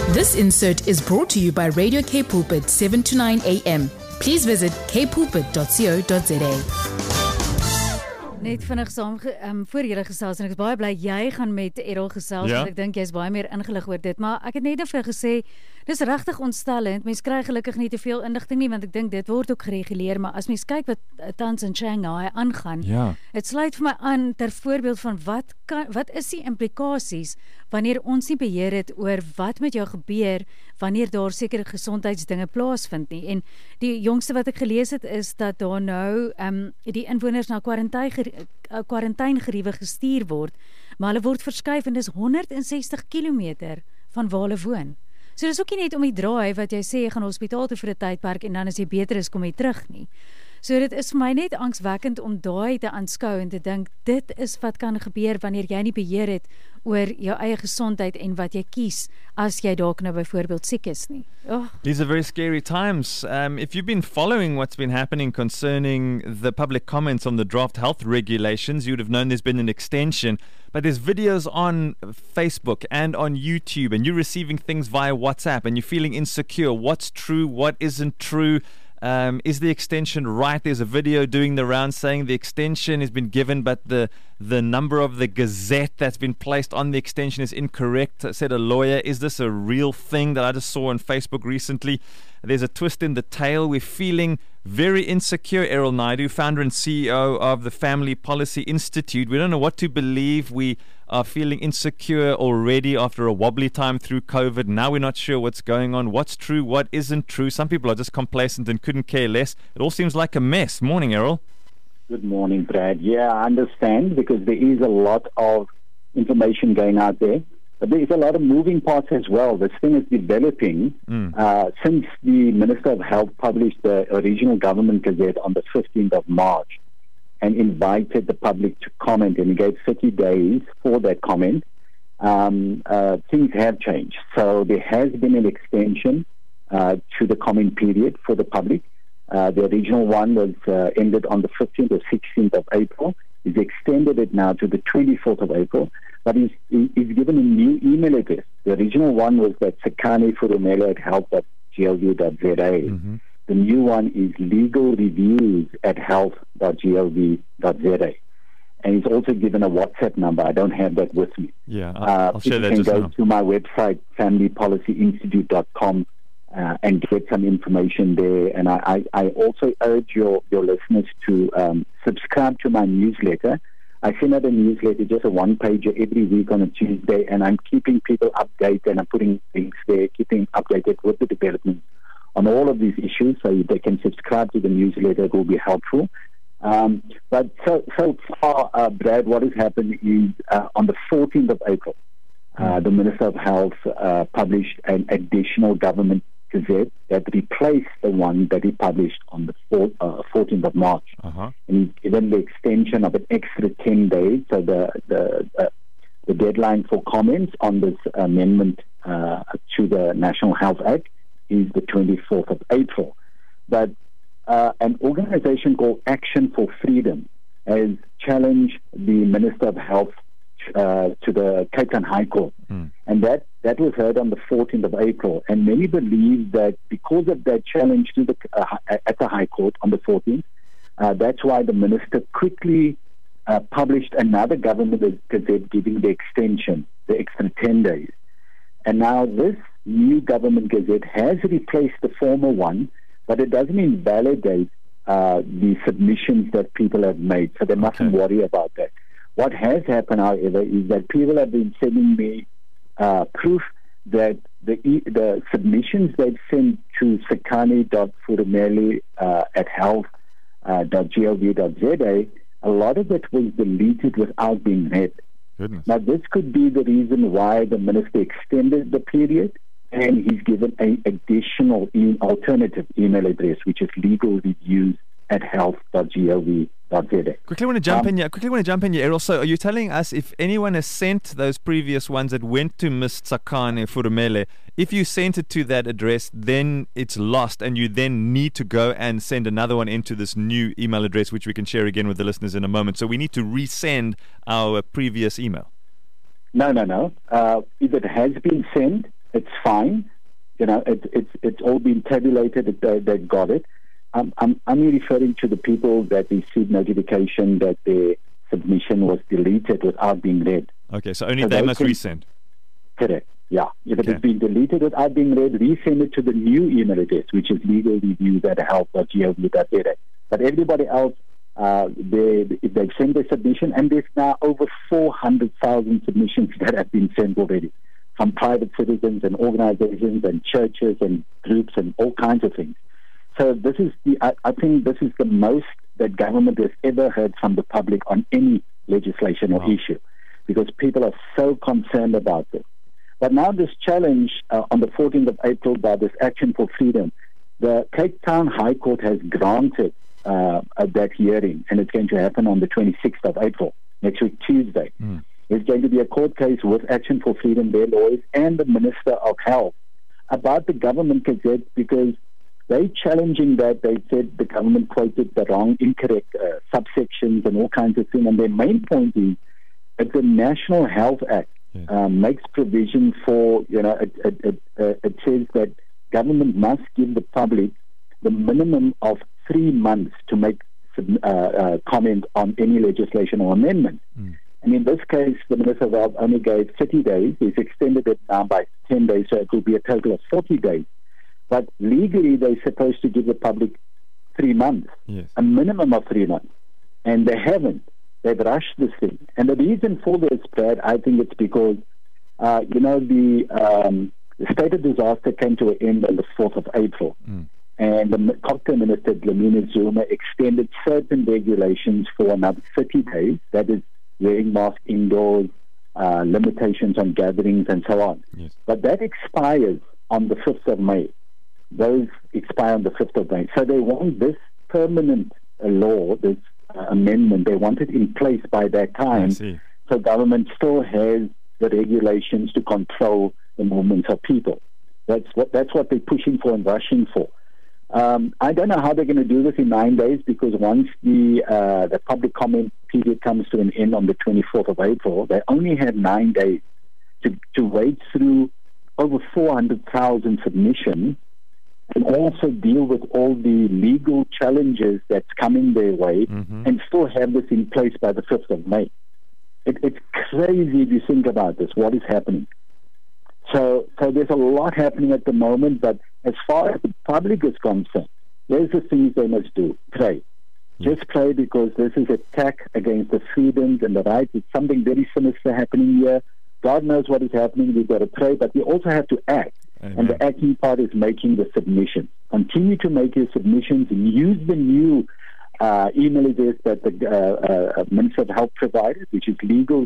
This insert is brought to you by Radio K Pulpit 7 to 9 a.m. Please visit kpulpit.co.za. Net vinnig saam voor julle gesels en ek is baie bly jy gaan met Errol gesels, want ek dink jy's baie meer ingelig oor dit, maar ek het net vir gesê, dis regtig ontstellend, mens kry gelukkig nie te veel inligting nie, want ek dink dit word ook gereguleer, maar as mens kyk wat tans in Shanghai aangaan, het sluit vir my aan ter voorbeeld van wat is die implikasies wanneer ons nie beheer het oor wat met jou gebeur wanneer daar sekere gesondheidsdinge plaasvind nie. En die jongste wat ek gelees het is dat daar nou die inwoners na kwarantainegeriewe gestuur word, maar hulle word verskuif en dis 160 kilometer van waar hulle woon. So dis ook nie net om die draai wat jy sê jy gaan hospitaal toe vir 'n tydperk en dan as jy beter is kom jy terug nie. So dit is vir my net angswekkend om daai te aanskou en te dink dit is wat kan gebeur wanneer jy nie beheer het oor jou eie gesondheid en wat jy kies as jy dalk nou byvoorbeeld siek is nie. These are very scary times. If you've been following what's been happening concerning the public comments on the draft health regulations, you would have known there's been an extension. But there's videos on Facebook and on YouTube, and you're receiving things via WhatsApp, and you're feeling insecure. What's true? What isn't true? Is the extension right? There's a video doing the round saying the extension has been given, but the number of the Gazette that's been placed on the extension is incorrect, said a lawyer. Is this a real thing that I just saw on Facebook recently? There's a twist in the tale. We're feeling very insecure, Errol Naidu, founder and CEO of the Family Policy Institute. We don't know what to believe. We are feeling insecure already after a wobbly time through COVID. Now we're not sure what's going on, what's true, what isn't true. Some people are just complacent and couldn't care less. It all seems like a mess. Morning, Errol. Good morning, Brad. Yeah, I understand because there is a lot of information going out there. But there is a lot of moving parts as well. This thing is developing since the Minister of Health published the original government gazette on the 15th of March and invited the public to comment, and he gave 30 days for that comment. Things have changed. So there has been an extension to the comment period for the public. The original one was ended on the 15th or 16th of April. He's extended it now to the 24th of April. But he's given a new email address. The original one was that sakani@health.gov.za. The new one is legalreviews@health.gov.za. And he's also given a WhatsApp number. I don't have that with me. Yeah, I'll share that just now. You can go to my website, familypolicyinstitute.com, and get some information there. And I also urge your listeners to subscribe to my newsletter. I send out a newsletter, just a one-pager every week on a Tuesday, and I'm keeping people updated, and I'm putting links there, keeping updated with the developments on all of these issues, so they can subscribe to the newsletter. It will be helpful. But so far, Brad, what has happened is on the 14th of April, the Minister of Health published an additional government gazette that replaced the one that he published on the 14th of March. And he's given the extension of an extra 10 days. So the deadline for comments on this amendment to the National Health Act is the 24th of April. But an organization called Action for Freedom has challenged the Minister of Health to the Cape Town High Court. And that was heard on the 14th of April. And many believe that because of that challenge to at the High Court on the 14th, that's why the minister quickly published another government gazette giving the extension, the extra 10 days. And now this new government gazette has replaced the former one, but it doesn't invalidate the submissions that people have made. So they mustn't worry about that. What has happened, however, is that people have been sending me proof that the submissions they've sent to sakani.furumeli@health.gov.za, a lot of it was deleted without being read. Goodness. Now, this could be the reason why the minister extended the period, and he's given an additional alternative email address, which is legalreviews@health.gov.za. Quickly want to jump in here, Errol. So are you telling us if anyone has sent those previous ones that went to Ms. Sakani Furumele, if you sent it to that address, then it's lost and you then need to go and send another one into this new email address, which we can share again with the listeners in a moment. So we need to resend our previous email. No. If it has been sent, It's fine. It's all been tabulated. They got it. I'm only referring to the people that received notification that their submission was deleted without being read. Okay, so only they must resend. Correct. Yeah. If it has been deleted without being read, resend it to the new email address, which is legalreview@help.gov.za. But everybody else, if they've sent their submission, and there's now over 400,000 submissions that have been sent already from private citizens and organizations and churches and groups and all kinds of things. So this is I think this is the most that government has ever heard from the public on any legislation or issue, because people are so concerned about this. But now this challenge on the 14th of April by this Action for Freedom, the Cape Town High Court has granted that hearing, and it's going to happen on the 26th of April, next week, Tuesday. There's going to be a court case with Action for Freedom, their lawyers, and the Minister of Health about the government gazette, because they're challenging that. They said the government quoted the wrong, incorrect subsections and all kinds of things. And their main point is that the National Health Act makes provision for, it says that government must give the public the minimum of 3 months to make comment on any legislation or amendment. And in this case, the Minister of Health only gave 30 days. He's extended it now by 10 days, so it will be a total of 40 days. But legally, they're supposed to give the public 3 months, a minimum of 3 months. And they haven't. They've rushed this thing. And the reason for this, Brad, I think it's because, the state of disaster came to an end on the 4th of April. And the Copter Minister, Dlamini Zuma, extended certain regulations for another 30 days. That is, wearing masks indoors, limitations on gatherings, and so on. But that expires on the 5th of May. Those expire on the 5th of May. So they want this permanent law, this amendment, they want it in place by that time. So government still has the regulations to control the movements of people. That's what they're pushing for and rushing for. I don't know how they're going to do this in 9 days, because once the public comment period comes to an end on the 24th of April, they only have 9 days to wade through over 400,000 submissions and also deal with all the legal challenges that's coming their way and still have this in place by the 5th of May. It's crazy if you think about this, what is happening. So there's a lot happening at the moment, but as far as the public is concerned, there's the things they must do. Pray. Just pray, because this is an attack against the freedoms and the rights. It's something very sinister happening here. God knows what is happening. We've got to pray, but we also have to act. Amen. And the acting part is making the submission. Continue to make your submissions and use the new email address that the Minister of Health provided, which is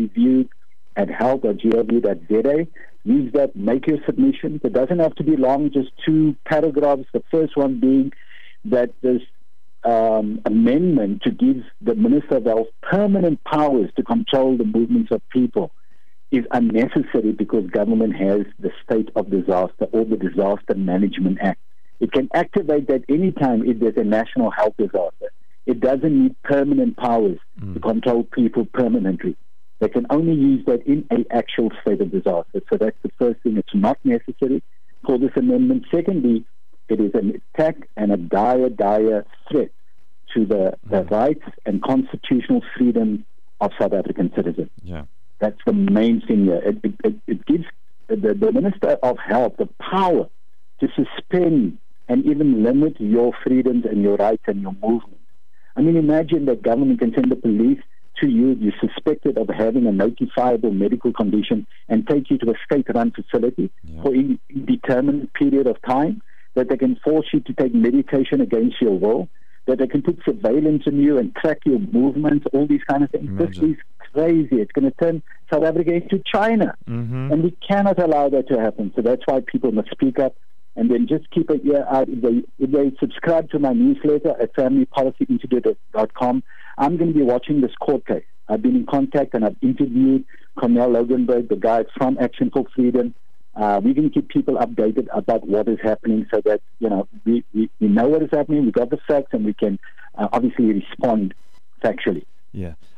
legalreview@help.gov.za. Use that, make your submissions. It doesn't have to be long, just 2 paragraphs. The first one being that this amendment to give the Minister of Health permanent powers to control the movements of people is unnecessary, because government has the state of disaster or the Disaster Management Act. It can activate that any time if there's a national health disaster. It doesn't need permanent powers to control people permanently. They can only use that in an actual state of disaster. So that's the first thing. It's not necessary for this amendment. Secondly, it is an attack and a dire threat to the rights and constitutional freedom of South African citizens. That's the main thing here. It gives the Minister of Health the power to suspend and even limit your freedoms and your rights and your movement. I mean, imagine that government can send the police to you, you're suspected of having a notifiable medical condition, and take you to a state-run facility for an indeterminate period of time, that they can force you to take medication against your will, that they can put surveillance on you and track your movements, all these kind of things. This is crazy. It's going to turn South Africa into China. And we cannot allow that to happen. So that's why people must speak up, and then just keep an ear out. If they subscribe to my newsletter at familypolicyinstitute.com, I'm going to be watching this court case. I've been in contact and I've interviewed Cornel Loganberg, the guy from Action for Freedom. We're going to keep people updated about what is happening, so that we know what is happening, we got the facts, and we can obviously respond factually.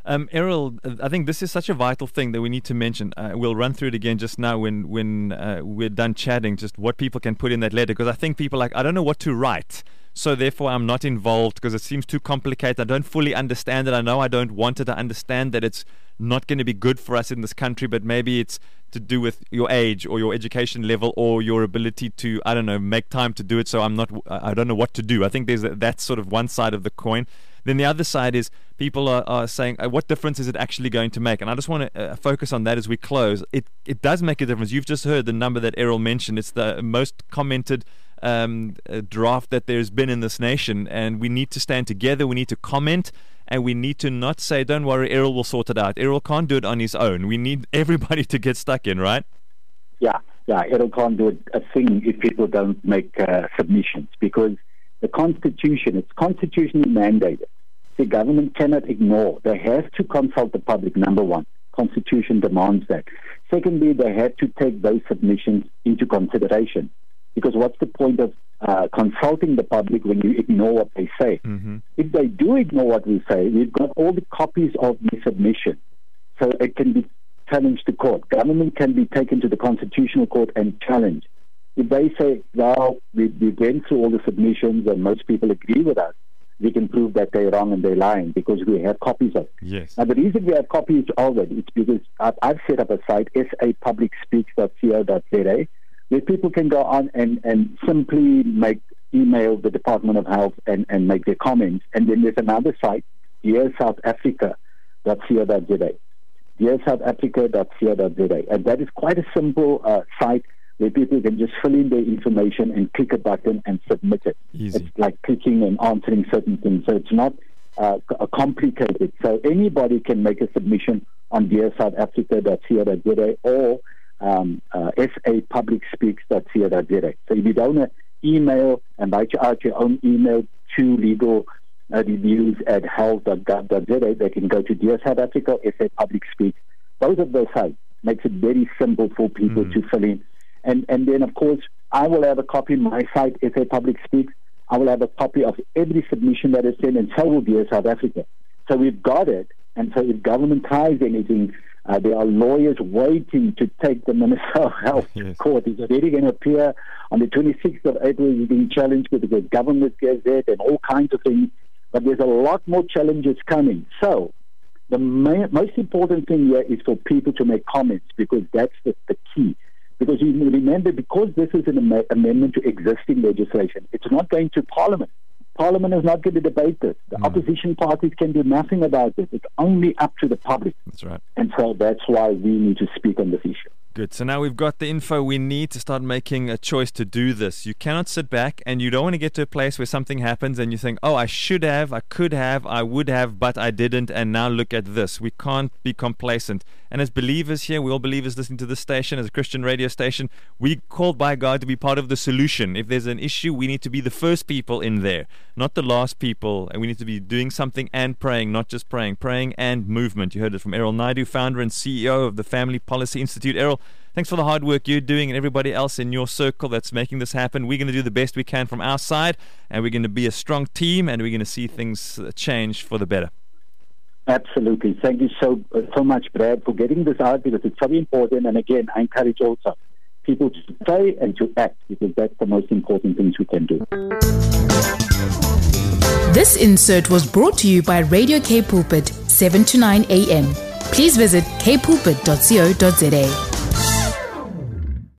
Errol, I think this is such a vital thing that we need to mention. We'll run through it again just now when we're done chatting, just what people can put in that letter, because I think people are like, I don't know what to write, so therefore I'm not involved because it seems too complicated. I don't fully understand it. I know I don't want it. I understand that it's not going to be good for us in this country, but maybe it's to do with your age or your education level or your ability to, I don't know, make time to do it. So I don't know what to do. I think that's sort of one side of the coin. Then the other side is people are saying, what difference is it actually going to make? And I just want to focus on that as we close. It does make a difference. You've just heard the number that Errol mentioned. It's the most commented draft that there's been in this nation. And we need to stand together. We need to comment. And we need to not say, don't worry, Errol will sort it out. Errol can't do it on his own. We need everybody to get stuck in, right? Yeah. Errol can't do a thing if people don't make submissions, because the Constitution, it's constitutionally mandated. The government cannot ignore. They have to consult the public, number one. Constitution demands that. Secondly, they have to take those submissions into consideration. Because what's the point of consulting the public when you ignore what they say? Mm-hmm. If they do ignore what we say, we've got all the copies of the submission. So it can be challenged to court. Government can be taken to the Constitutional Court and challenged. If they say, well, we went through all the submissions and most people agree with us, we can prove that they're wrong and they're lying because we have copies of it. Yes. Now, the reason we have copies of it is because I've set up a site, sapublicspeaks.co.za, where people can go on and simply email the Department of Health and make their comments. And then there's another site, dearsouthafrica.co.za. dearsouthafrica.co.za. And that is quite a simple site where people can just fill in their information and click a button and submit it. Easy. It's like clicking and answering certain things. So it's not complicated. So anybody can make a submission on dearsouthafrica.co.za or sapublicspeaks.co.za. So if you don't email and write out your own email to legal reviews@health.gov.za, they can go to Dear South Africa or SA Public Speaks. Both of those sites makes it very simple for people to fill in. And then, of course, I will have a copy on my site, SA Public Speaks. I will have a copy of every submission that is sent, and so will Dear South Africa. So we've got it. And so if government tries anything, there are lawyers waiting to take the Minister of Health to court. He's already going to appear on the 26th of April. He's being challenged with the government gazette and all kinds of things. But there's a lot more challenges coming. So the most important thing here is for people to make comments, because that's the key. Because you remember, because this is an amendment to existing legislation, it's not going to Parliament. Parliament is not going to debate this. The opposition parties can do nothing about it. It's only up to the public. That's right. And so that's why we need to speak on this issue. Good. So now we've got the info we need to start making a choice to do this. You cannot sit back, and you don't want to get to a place where something happens and you think, oh, I should have, I could have, I would have, but I didn't, and now look at this. We can't be complacent. And as believers here, we all believers listening to this station, as a Christian radio station, we're called by God to be part of the solution. If there's an issue, we need to be the first people in there, not the last people. And we need to be doing something and praying, not just praying and movement. You heard it from Errol Naidu, founder and CEO of the Family Policy Institute. Errol, thanks for the hard work you're doing, and everybody else in your circle that's making this happen. We're going to do the best we can from our side, and we're going to be a strong team, and we're going to see things change for the better. Absolutely. Thank you so much, Brad, for getting this out, because it's very important. And again, I encourage also people to pray and to act, because that's the most important things we can do. This insert was brought to you by Radio K Pulpit, 7 to 9 a.m. Please visit kpulpit.co.za.